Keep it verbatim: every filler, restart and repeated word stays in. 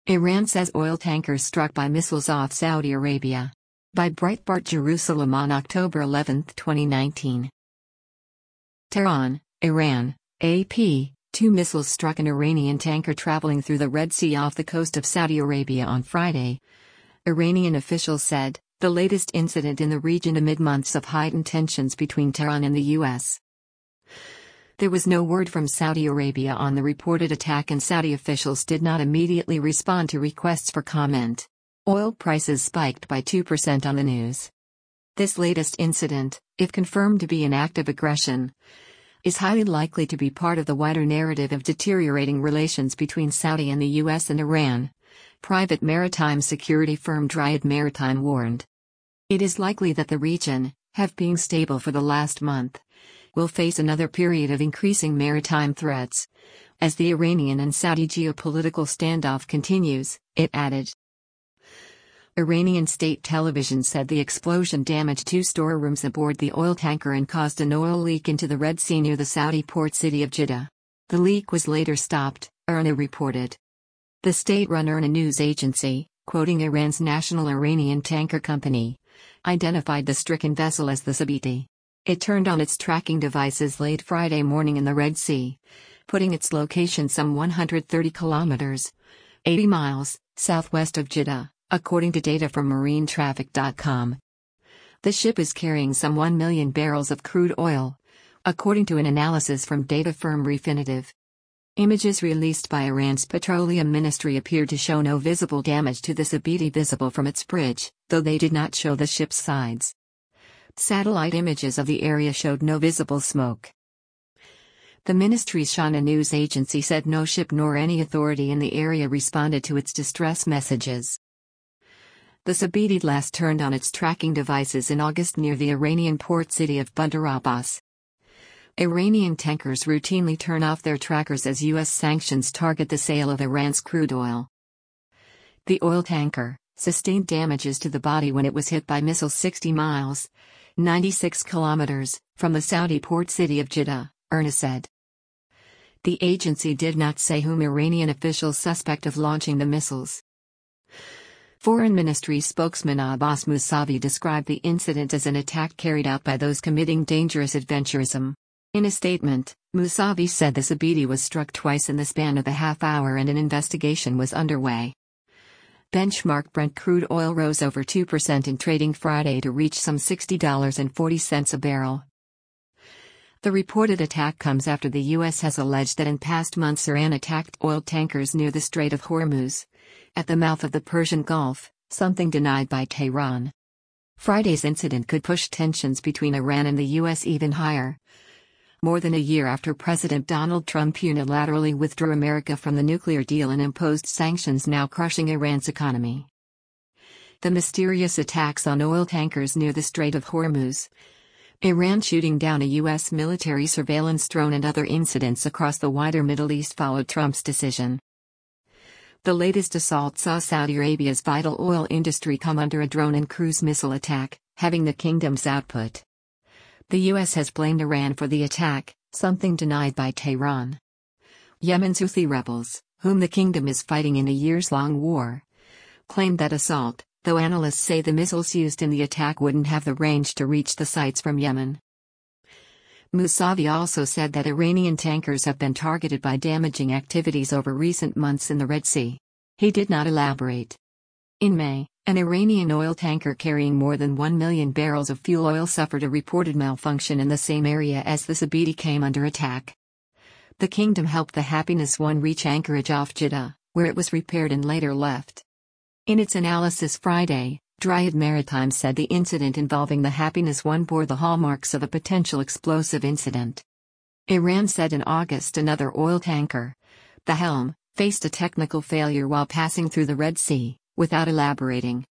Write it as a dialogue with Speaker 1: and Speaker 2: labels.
Speaker 1: Iran says oil tankers struck by missiles off Saudi Arabia. By Breitbart Jerusalem on October eleventh, twenty nineteen. Tehran, Iran, A P, two missiles struck an Iranian tanker traveling through the Red Sea off the coast of Saudi Arabia on Friday. Iranian officials said, the latest incident in the region amid months of heightened tensions between Tehran and the U S. There was no word from Saudi Arabia on the reported attack, and Saudi officials did not immediately respond to requests for comment. Oil prices spiked by two percent on the news. This latest incident, if confirmed to be an act of aggression, is highly likely to be part of the wider narrative of deteriorating relations between Saudi and the U S and Iran, private maritime security firm Dryad Maritime warned. It is likely that the region, have been stable for the last month, will face another period of increasing maritime threats as the Iranian and Saudi geopolitical standoff continues, it added. Iranian state television said the explosion damaged two storerooms aboard the oil tanker and caused an oil leak into the Red Sea near the Saudi port city of Jeddah. The leak was later stopped, IRNA reported. The state-run IRNA news agency, quoting Iran's national Iranian tanker company, identified the stricken vessel as the Sabiti. It turned on its tracking devices late Friday morning in the Red Sea, putting its location some one hundred thirty kilometers, eighty miles, southwest of Jeddah, according to data from marine traffic dot com. The ship is carrying some one million barrels of crude oil, according to an analysis from data firm Refinitiv. Images released by Iran's Petroleum Ministry appeared to show no visible damage to the Sabiti visible from its bridge, though they did not show the ship's sides. Satellite images of the area showed no visible smoke. The ministry's Shana news agency said no ship nor any authority in the area responded to its distress messages. The Sabiti last turned on its tracking devices in August near the Iranian port city of Bandar Abbas. Iranian tankers routinely turn off their trackers as U S sanctions target the sale of Iran's crude oil. The oil tanker sustained damages to the body when it was hit by missiles sixty miles, ninety-six kilometers, from the Saudi port city of Jeddah, IRNA said. The agency did not say whom Iranian officials suspect of launching the missiles. Foreign Ministry spokesman Abbas Mousavi described the incident as an attack carried out by those committing dangerous adventurism. In a statement, Mousavi said the Sabiti was struck twice in the span of a half hour and an investigation was underway. Benchmark Brent crude oil rose over two percent in trading Friday to reach some sixty dollars and forty cents a barrel. The reported attack comes after the U S has alleged that in past months Iran attacked oil tankers near the Strait of Hormuz, at the mouth of the Persian Gulf, something denied by Tehran. Friday's incident could push tensions between Iran and the U S even higher. More than a year after President Donald Trump unilaterally withdrew America from the nuclear deal and imposed sanctions now crushing Iran's economy. The mysterious attacks on oil tankers near the Strait of Hormuz, Iran shooting down a U S military surveillance drone and other incidents across the wider Middle East followed Trump's decision. The latest assault saw Saudi Arabia's vital oil industry come under a drone and cruise missile attack, having the kingdom's output. The U S has blamed Iran for the attack, something denied by Tehran. Yemen's Houthi rebels, whom the kingdom is fighting in a years-long war, claimed that assault, though analysts say the missiles used in the attack wouldn't have the range to reach the sites from Yemen. Mousavi also said that Iranian tankers have been targeted by damaging activities over recent months in the Red Sea. He did not elaborate. In May, an Iranian oil tanker carrying more than one million barrels of fuel oil suffered a reported malfunction in the same area as the Sabiti came under attack. The kingdom helped the Happiness One reach anchorage off Jeddah, where it was repaired and later left. In its analysis Friday, Dryad Maritime said the incident involving the Happiness One bore the hallmarks of a potential explosive incident. Iran said in August another oil tanker, the Helm, faced a technical failure while passing through the Red Sea, without elaborating.